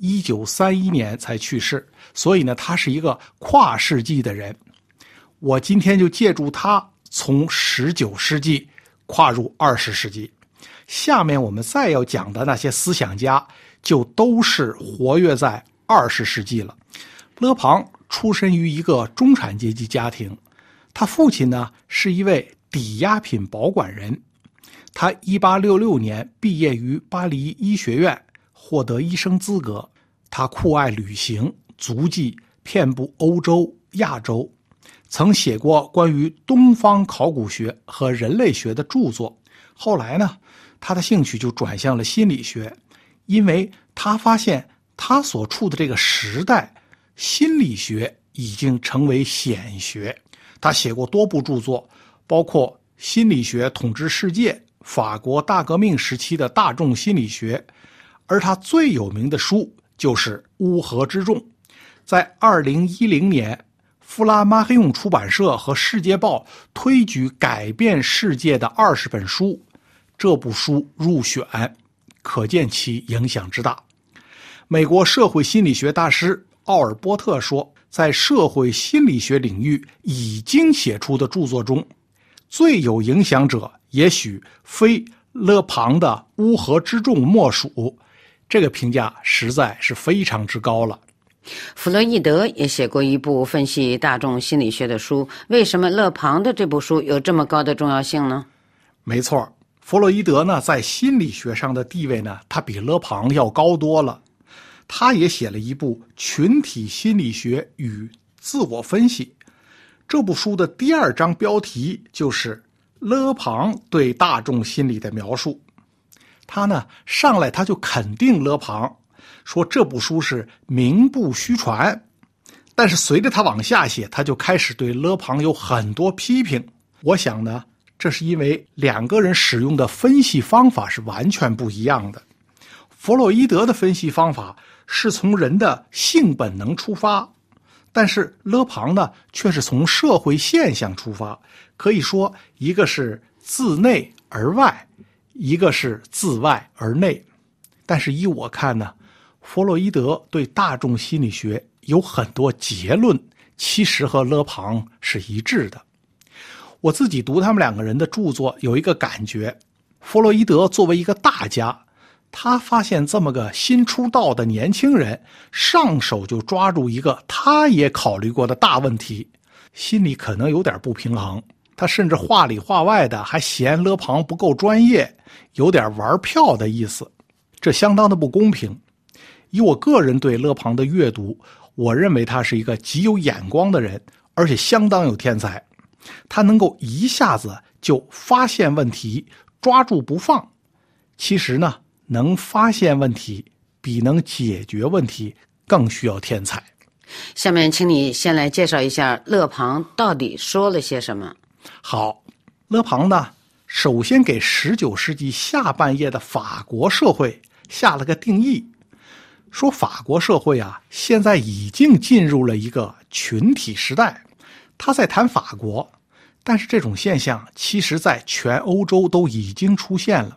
，1931年才去世，所以呢，他是一个跨世纪的人。我今天就借助他从19世纪跨入20世纪。下面我们再要讲的那些思想家，就都是活跃在20世纪了。勒庞出身于一个中产阶级家庭，他父亲呢是一位抵押品保管人。他1866年毕业于巴黎医学院，获得医生资格。他酷爱旅行，足迹遍布欧洲、亚洲，曾写过关于东方考古学和人类学的著作。后来呢，他的兴趣就转向了心理学，因为他发现他所处的这个时代，心理学已经成为显学。他写过多部著作，包括《心理学统治世界》、法国大革命时期的大众心理学，而他最有名的书就是《乌合之众》。在2010年，弗拉马黑用出版社和世界报推举改变世界的20本书，这部书入选，可见其影响之大。美国社会心理学大师奥尔波特说，在社会心理学领域已经写出的著作中，最有影响者也许非勒庞的《乌合之众》莫属。这个评价实在是非常之高了。 弗洛伊德也写过一部分析大众心理学的书，为什么勒庞的这部书有这么高的重要性呢？ 没错，弗洛伊德呢在心理学上的地位呢，他比勒庞要高多了。他也写了一部《群体心理学与自我分析》，这部书的第2章标题就是勒庞对大众心理的描述。他呢上来他就肯定勒庞，说这部书是名不虚传。但是随着他往下写，他就开始对勒庞有很多批评。我想呢，这是因为2个人使用的分析方法是完全不一样的。弗洛伊德的分析方法是从人的性本能出发，但是勒庞呢却是从社会现象出发。可以说，一个是自内而外，一个是自外而内。但是依我看呢，弗洛伊德对大众心理学有很多结论，其实和勒庞是一致的。我自己读他们2个人的著作有一个感觉，弗洛伊德作为一个大家，他发现这么个新出道的年轻人，上手就抓住一个他也考虑过的大问题，心里可能有点不平衡。他甚至话里话外的还嫌勒庞不够专业，有点玩票的意思，这相当的不公平。以我个人对勒庞的阅读，我认为他是一个极有眼光的人，而且相当有天才。他能够一下子就发现问题，抓住不放。其实呢，能发现问题比能解决问题更需要天才。 下面请你先来介绍一下勒庞到底说了些什么。 好，勒庞呢，首先给19世纪下半叶的法国社会下了个定义，说法国社会啊，现在已经进入了一个群体时代。他在谈法国，但是这种现象其实在全欧洲都已经出现了。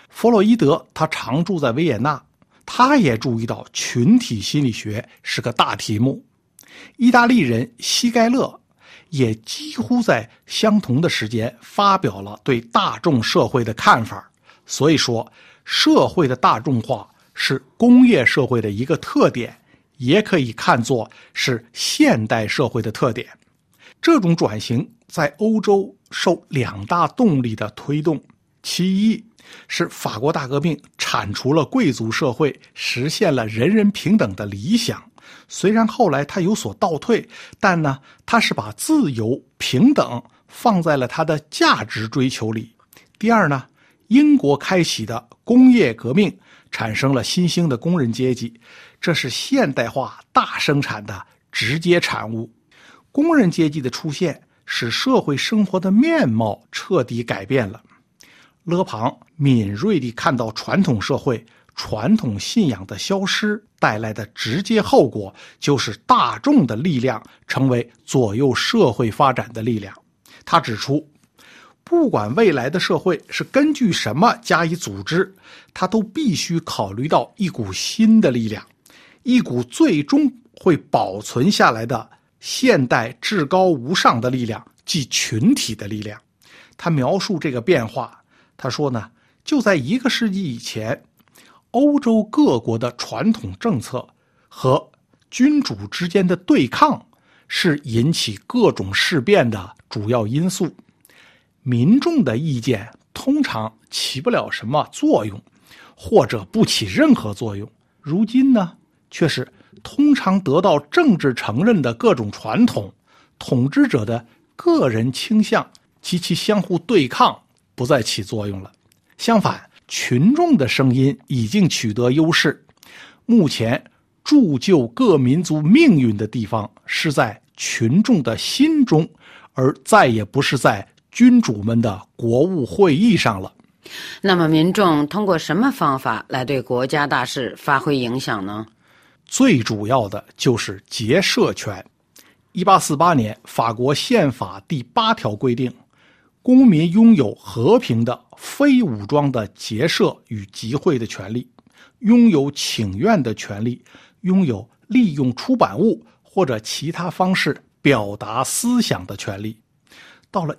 弗洛伊德他常住在维也纳，他也注意到群体心理学是个大题目。意大利人西盖勒也几乎在相同的时间发表了对大众社会的看法。所以说，社会的大众化是工业社会的一个特点，也可以看作是现代社会的特点。这种转型在欧洲受两大动力的推动，其一是法国大革命铲除了贵族社会，实现了人人平等的理想。虽然后来它有所倒退，但呢，它是把自由平等放在了它的价值追求里。第二呢，英国开启的工业革命产生了新兴的工人阶级，这是现代化大生产的直接产物。工人阶级的出现使社会生活的面貌彻底改变了。勒庞敏锐地看到传统社会传统信仰的消失带来的直接后果，就是大众的力量成为左右社会发展的力量。他指出，不管未来的社会是根据什么加以组织，他都必须考虑到一股新的力量，一股最终会保存下来的现代至高无上的力量，即群体的力量。他描述这个变化，他说呢，就在1个世纪以前，欧洲各国的传统政策和君主之间的对抗是引起各种事变的主要因素。民众的意见通常起不了什么作用，或者不起任何作用。如今呢，却是通常得到政治承认的各种传统，统治者的个人倾向及其相互对抗不再起作用了。相反，群众的声音已经取得优势。目前铸就各民族命运的地方是在群众的心中，而再也不是在君主们的国务会议上了。 那么民众通过什么方法来对国家大事发挥影响呢？ 最主要的就是结社权。1848年法国宪法第8条规定，公民拥有和平的非武装的结社与集会的权利，拥有请愿的权利，拥有利用出版物或者其他方式表达思想的权利。到了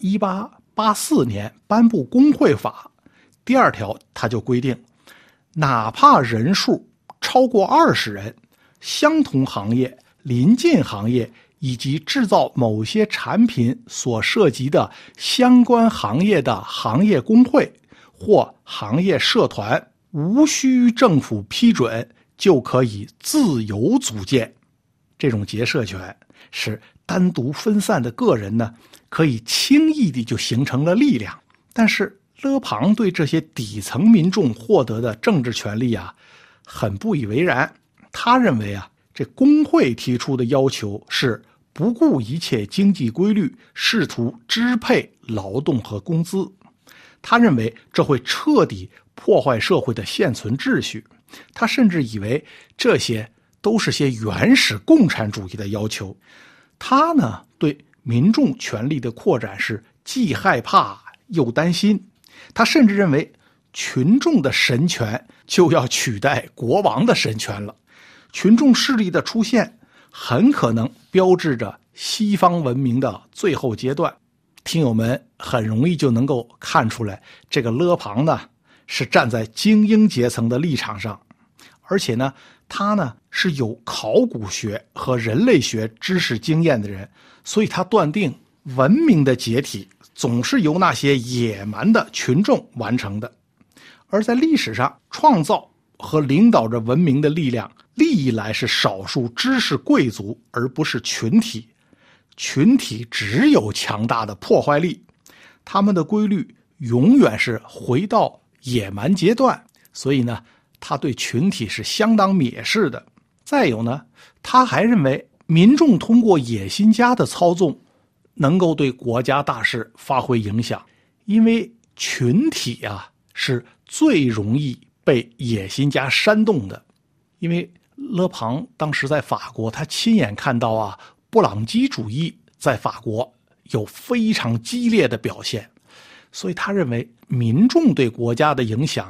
1884年颁布工会法，第2条它就规定，哪怕人数超过20人，相同行业、邻近行业以及制造某些产品所涉及的相关行业的行业工会或行业社团，无需政府批准就可以自由组建。这种结社权使单独分散的个人呢，可以轻易地就形成了力量。但是勒庞对这些底层民众获得的政治权利啊，很不以为然。他认为啊，这工会提出的要求是不顾一切经济规律，试图支配劳动和工资。他认为这会彻底破坏社会的现存秩序。他甚至以为这些都是些原始共产主义的要求。他呢，对民众权力的扩展是既害怕又担心。他甚至认为群众的神权就要取代国王的神权了。群众势力的出现很可能标志着西方文明的最后阶段。听友们很容易就能够看出来，这个勒庞呢是站在精英阶层的立场上，而且呢他呢是有考古学和人类学知识经验的人，所以他断定文明的解体总是由那些野蛮的群众完成的。而在历史上，创造和领导着文明的力量历来是少数知识贵族，而不是群体。群体只有强大的破坏力，他们的规律永远是回到野蛮阶段，所以呢他对群体是相当蔑视的。再有呢，他还认为民众通过野心家的操纵能够对国家大事发挥影响，因为群体啊是最容易被野心家煽动的。因为勒庞当时在法国，他亲眼看到啊布朗基主义在法国有非常激烈的表现，所以他认为民众对国家的影响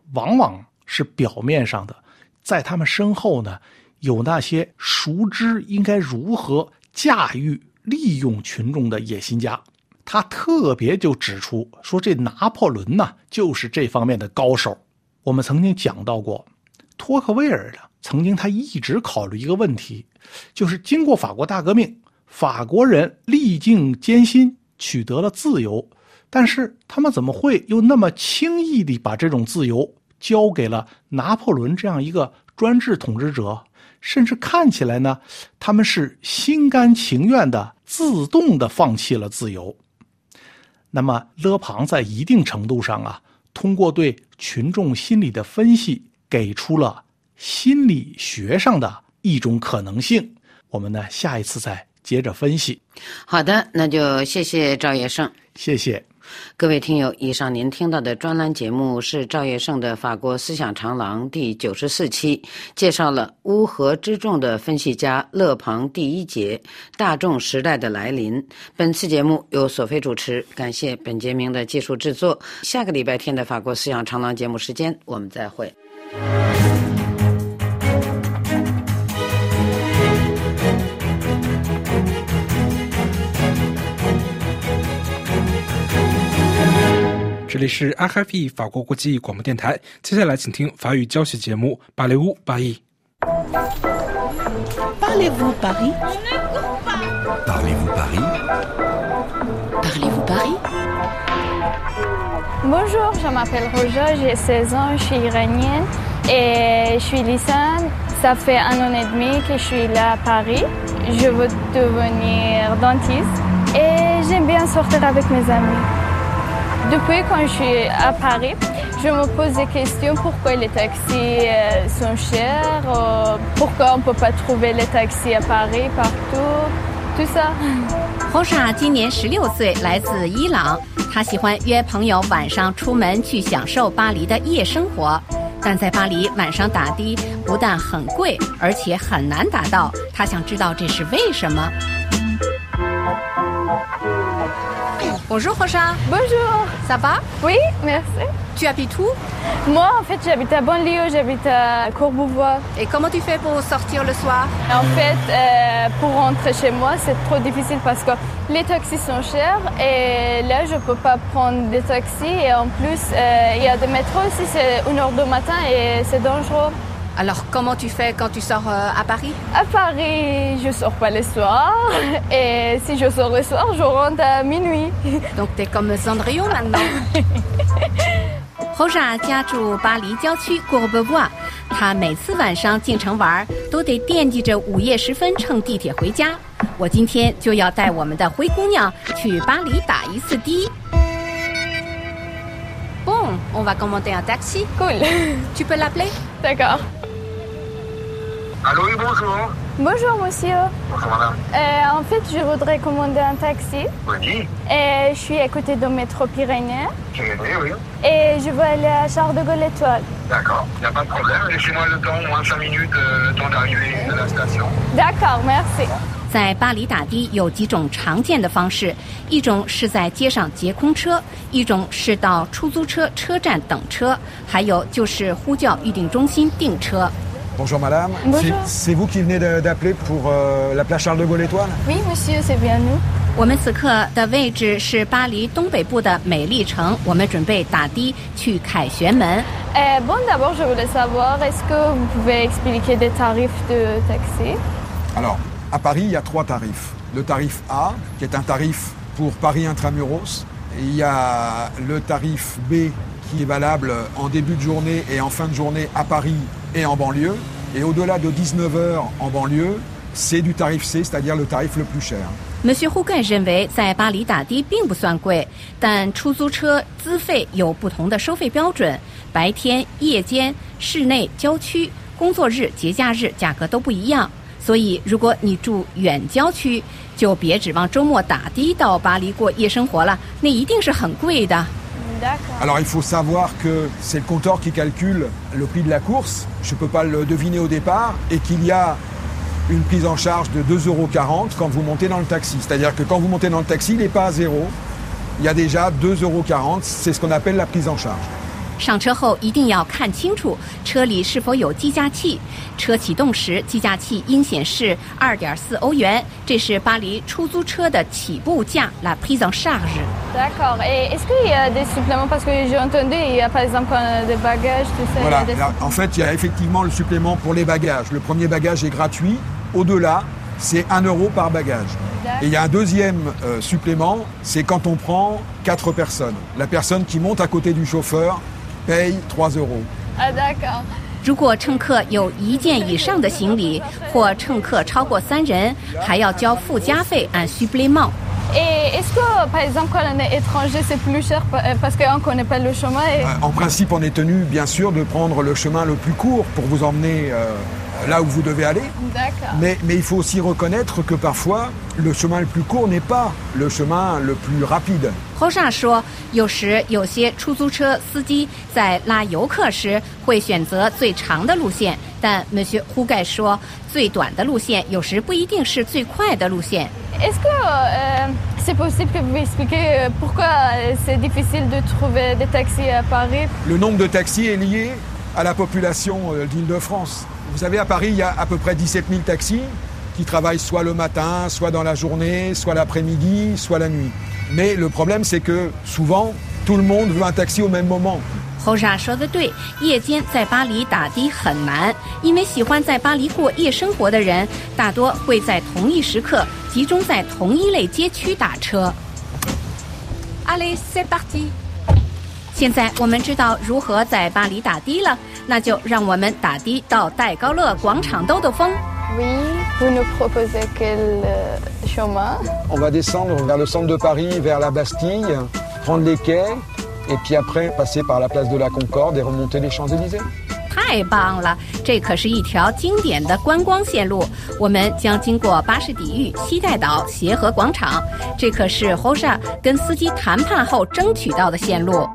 往往是表面上的，在他们身后呢，有那些熟知应该如何驾驭利用群众的野心家。他特别就指出说，这拿破仑呢就是这方面的高手。我们曾经讲到过，托克维尔呢曾经他一直考虑一个问题，就是经过法国大革命，法国人历尽艰辛取得了自由，但是他们怎么会又那么轻易地把这种自由交给了拿破仑这样一个专制统治者？甚至看起来呢，他们是心甘情愿的自动的放弃了自由。那么勒庞在一定程度上啊，通过对群众心理的分析，给出了心理学上的一种可能性。我们呢下一次再接着分析。 好的，那就谢谢赵业胜。 谢谢各位听友，以上您听到的专栏节目是赵业胜的《法国思想长廊》第94期，介绍了乌合之众的分析家勒庞第一节大众时代的来临。本次节目由索菲主持，感谢本节目的技术制作。下个礼拜天的《法国思想长廊》节目时间，我们再会。 这里是 RFI 法国国际广播电台，接下来请听法语教学节目《Parlez-vous Paris》。 Parlez-vous Paris? Parlez-vous Paris? Parlez-vous Paris? Bonjour, je m'appelle Roja, j'ai 16 ans, je suis iranienne et je suis lycéenne. Ça fait 1 an et demi que je suis là à Paris. Je veux devenir dentiste et j'aime bien sortir avec mes amis.Depuis quand je suis à Paris, je me pose des questions. Pourquoi les taxis sont chers? Pourquoi on ne peut pas trouver les taxis à Paris partout? Tout ça. Roja 今年16岁，来自伊朗。他喜欢约朋友晚上出门去享受巴黎的夜生活。但在巴黎晚上打的不但很贵，而且很难打到。他想知道这是为什么。Bonjour Roja. Bonjour. Ça va? Oui, merci. Tu habites où? Moi, en fait, j'habite à banlieue, j'habite à Courbevoie. Et comment tu fais pour sortir le soir? En fait, pour rentrer chez moi, c'est trop difficile parce que les taxis sont chers et là, je peux pas prendre des taxis. Et en plus, il y a des métros aussi, c'est 1h du matin et c'est dangereux. Alors, comment tu fais quand tu sors à Paris? À Paris, je sors pas le soir. Et si je sors le soir, je rentre à minuit. Donc, t'es comme Cendrillon maintenant. Roja 家住巴黎郊区 Courbevoie， 他每次晚上进城玩，都得惦记着午夜时分乘地铁回家。我今天就要带我们的灰姑娘去巴黎打一次的。Bon, on va commander un taxi. Cool. Tu peux l'appeler? D'accord. Allô, oui, bonjour. Bonjour, monsieur. Bonjour, madame. En fait, je voudrais commander un taxi. Oui. Et je suis à côté du métro Pyrénées. Pyrénées, oui. Et je veux aller à Charles de Gaulle Étoile. D'accord, il n'y a pas de problème. Laissez-moi le temps, moins 5 minutes, le temps d'arrivée de la station. D'accord, merci. 在巴黎打的有几种常见的方式，一种是在街上截空车，一种是到出租车车站等车，还有就是呼叫预订中心订车。 Bonjour madame. Bonjour. C'est vous qui venez d'appeler pour la place Charles de Gaulle Étoile? Oui, monsieur, c'est bien nous. 我们此刻的位置是巴黎东北部的美丽城，我们准备打的去凯旋门。 Bon, d'abord, je voulais savoir, est-ce que vous pouvez expliquer des tarifs de taxi? Alors, à Paris, il y a 3 tarifs. Le tarif A, qui est un tarif pour Paris intramuros. Et il y a le tarif B, qui est valable en début de journée et en fin de journée à Paris et en banlieue. Et au-delà de 19h en banlieue, c'est du tarif C, c'est-à-dire le tarif le plus cher. Monsieur Hugen 认为，在巴黎打的并不算贵，但出租车资费有不同的收费标准，白天、夜间、室内、郊区、工作日、节假日价格都不一样。所以，如果你住远郊区，就别指望周末打的到巴黎过夜生活了，那一定是很贵的。 Alors il faut savoir que c'est le compteur qui calcule le prix de la course. Je ne peux pas le deviner au départ et qu'il y a une prise en charge de 2,40 € quand vous montez dans le taxi. C'est-à-dire que quand vous montez dans le taxi, il n'est pas à 0. Il y a déjà 2,40 €. C'est ce qu'on appelle la prise en charge. 上车后一定要看清楚车里是否有计价器，车启动时计价器应显示2.4欧元，这是巴黎出租车的起步价 La prise en charge。 D'accord. Et est-ce qu'il y a des suppléments? Parce que j'ai entendu, il y a par exemple quand on a des bagages, tout ça. Voilà. En fait, il y a effectivement le supplément pour les bagages. Le premier bagage est gratuit. Au-delà, c'est 1 euro par bagage. Et il y a un deuxième supplément, c'est quand on prend 4 personnes. La personne qui monte à côté du chauffeur paye 3 euros. Ah d'accord. 如果乘客有1件以上的行李，或乘客超过3人，还要交附加费按supplément。 Et est-ce que, par exemple, quand on est étranger, c'est plus cher parce qu'on ne connaît pas le chemin En principe, on est tenu, bien sûr, de prendre le chemin le plus court pour vous emmener là où vous devez aller. D'accord. Mais il faut aussi reconnaître que parfois, le chemin le plus court n'est pas le chemin le plus rapide. Roja 说，有时有些出租车司机在拉游客时会选择最长的路线，但 Monsieur Huguet 说，最短的路线有时不一定是最快的路线。 Est-ce que c'est possible que vous expliquiez pourquoi c'est difficile de trouver des taxis à Paris? Le nombre de taxis est lié à la population d'Île-de-France. Vous savez, à Paris, il y a à peu près 17 000 taxis qui travaillent soit le matin, soit dans la journée, soit l'après-midi, soit la nuit. Mais le problème, c'est que souvent, tout le monde veut un taxi au même moment. Roja 说的对，夜间在巴黎打的很难，因为喜欢在巴黎过夜生活的人大多会在同一时刻集中在同一类街区打车。Allez, c'est parti！ 现在我们知道如何在巴黎打的了，那就让我们打的到戴高乐广场兜兜风。 Oui, vous nous proposez quel chemin? On va descendre vers le centre de Paris, vers la Bastille, prendre les quais. Et puis après, passer par la place de la Concorde et remonter les Champs-Élysées. 太棒了，这可是一条经典的观光线路。我们将经过巴士底狱、西带岛、协和广场，这可是 Roja 跟司机谈判后争取到的线路。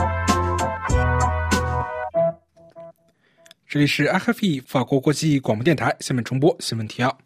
这里是 RFI 法国国际广播电台，下面重播新闻提要。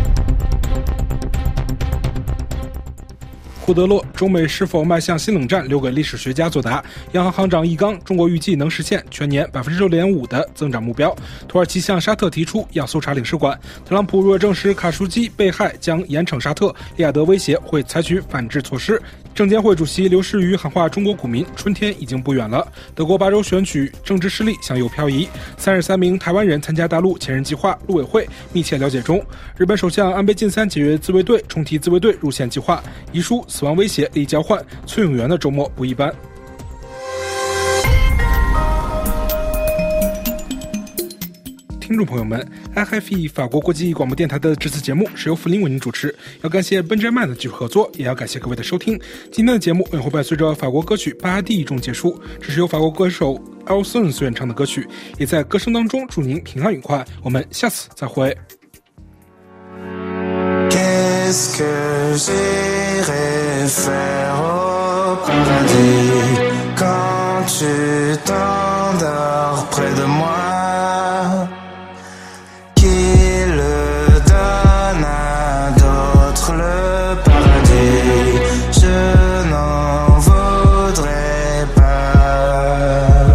库德洛，中美是否迈向新冷战，留给历史学家作答。央行行长易纲，中国预计能实现全年6.5%的增长目标。土耳其向沙特提出要搜查领事馆。特朗普若证实卡舒基被害，将严惩沙特。利雅得威胁会采取反制措施。证监会主席刘士余喊话中国股民，春天已经不远了。德国8州选举政治势力向右漂移，33名台湾人参加大陆千人计划，陆委会密切了解中。日本首相安倍晋三解约自卫队，重提自卫队入宪计划。遗书死亡威胁利益交换，崔永元的周末不一般。听众朋友们 ，RFI 法国国际广播电台的这次节目是由福林为您主持，要感谢 Benjamin 的技术合作，也要感谢各位的收听。今天的节目会伴随着法国歌曲《巴蒂》中结束，这是由法国歌手 Alson 所演唱的歌曲，也在歌声当中祝您平安愉快。我们下次再会。 Qu'est-ce que j'irai faire au paradis quand tu t'endors près de moi? Qui le donne à d'autres le paradis? Je n'en voudrais pas.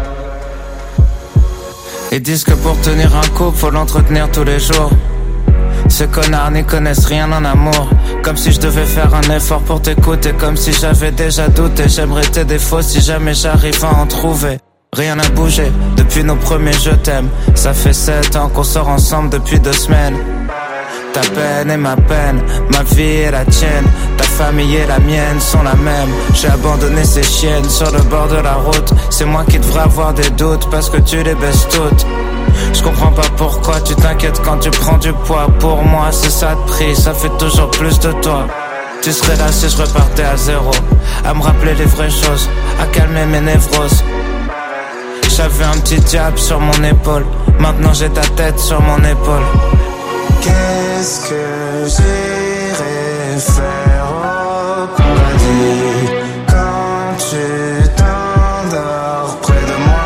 Ils disent que pour tenir un couple, faut l'entretenir tous les jours. Ces connards n'y connaissent rien en amour. Comme si je devais faire un effort pour t'écouter, comme si j'avais déjà douté. J'aimerais tes défauts si jamais j'arrive à en trouver. Rien n'a bougé depuis nos premiers je t'aime. Ça fait 7 ans qu'on sort ensemble depuis 2 semaines. Ta peine est ma peine, ma vie est la tienne. Ta famille et la mienne sont la même. J'ai abandonné ces chiennes sur le bord de la route. C'est moi qui devrais avoir des doutes parce que tu les baisses toutes. Je comprends pas pourquoi tu t'inquiètes quand tu prends du poids. Pour moi c'est ça de prix, ça fait toujours plus de toi. Tu serais là si je repartais à zéro, à me rappeler les vraies choses, à calmer mes névroses. J'avais un petit diable sur mon épaule, maintenant j'ai ta tête sur mon épaule. Qu'est-ce que j'irai faire au paradis quand tu t'endors près de moi?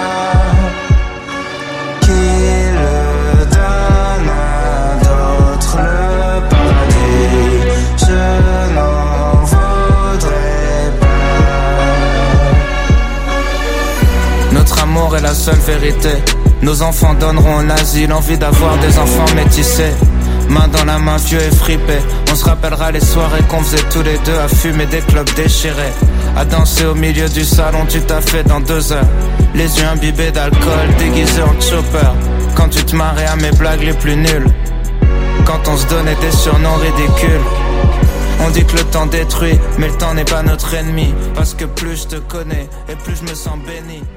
Qui le donne à d'autres le paradis? Je n'en voudrais pas. est la seule vérité. Nos enfants donneront l'asile, envie d'avoir des enfants métissés. Main dans la main, vieux et fripé. On se rappellera les soirées qu'on faisait tous les deux à fumer des clopes déchirées, à danser au milieu du salon, tu t'as fait dans 2 heures. Les yeux imbibés d'alcool, déguisés en chopper. Quand tu te marrais à mes blagues les plus nulles. Quand on se donnait des surnoms ridicules. On dit que le temps détruit, mais le temps n'est pas notre ennemi. Parce que plus je te connais, et plus je me sens béni.